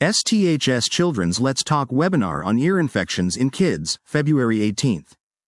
STHS Children's Let's Talk webinar on ear infections in kids, February 18th.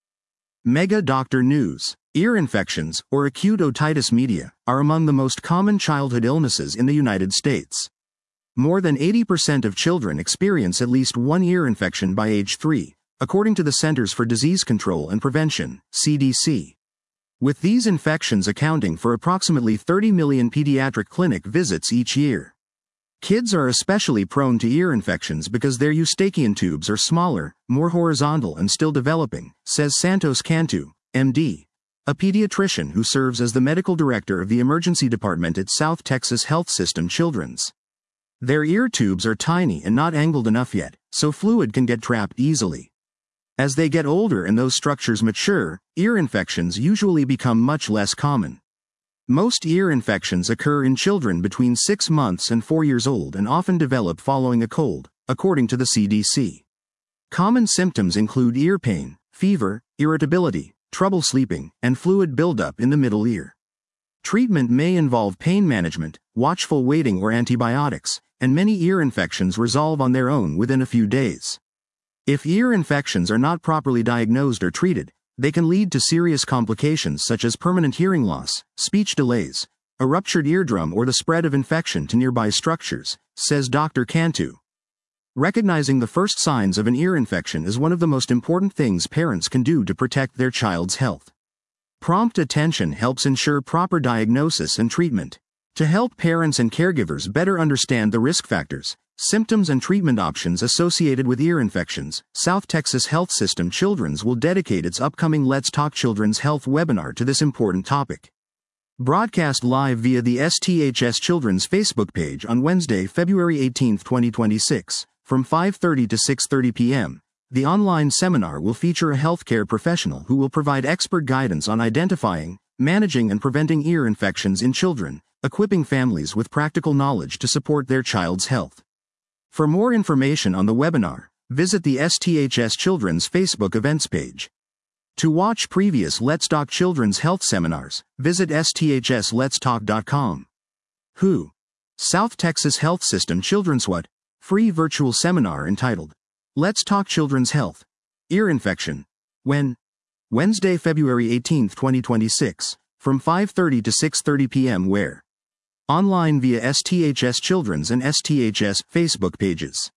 Mega Doctor News. Ear infections, or acute otitis media, are among the most common childhood illnesses in the United States. More than 80% of children experience at least one ear infection by age 3, according to the Centers for Disease Control and Prevention, CDC. With these infections accounting for approximately 30 million pediatric clinic visits each year. Kids are especially prone to ear infections because their eustachian tubes are smaller, more horizontal and still developing, says Santos Cantu, MD, a pediatrician who serves as the medical director of the emergency department at South Texas Health System Children's. Their ear tubes are tiny and not angled enough yet, so fluid can get trapped easily. As they get older and those structures mature, ear infections usually become much less common. Most ear infections occur in children between 6 months and 4 years old and often develop following a cold, according to the CDC. Common symptoms include ear pain, fever, irritability, trouble sleeping, and fluid buildup in the middle ear. Treatment may involve pain management, watchful waiting or antibiotics, and many ear infections resolve on their own within a few days. If ear infections are not properly diagnosed or treated, they can lead to serious complications such as permanent hearing loss, speech delays, a ruptured eardrum or the spread of infection to nearby structures, says Dr. Cantu. Recognizing the first signs of an ear infection is one of the most important things parents can do to protect their child's health. Prompt attention helps ensure proper diagnosis and treatment. To help parents and caregivers better understand the risk factors, symptoms and treatment options associated with ear infections, South Texas Health System Children's will dedicate its upcoming Let's Talk Children's Health webinar to this important topic. Broadcast live via the STHS Children's Facebook page on Wednesday, February 18, 2026, from 5:30 to 6:30 p.m., the online seminar will feature a healthcare professional who will provide expert guidance on identifying, managing and preventing ear infections in children, equipping families with practical knowledge to support their child's health. For more information on the webinar, visit the STHS Children's Facebook events page. To watch previous Let's Talk Children's Health seminars, visit sthsletstalk.com. WHO. South Texas Health System Children's What? Free virtual seminar entitled, Let's Talk Children's Health. Ear Infection. When? Wednesday, February 18, 2026, from 5:30 to 6:30 p.m. Where? Online via STHS Children's and STHS Facebook pages.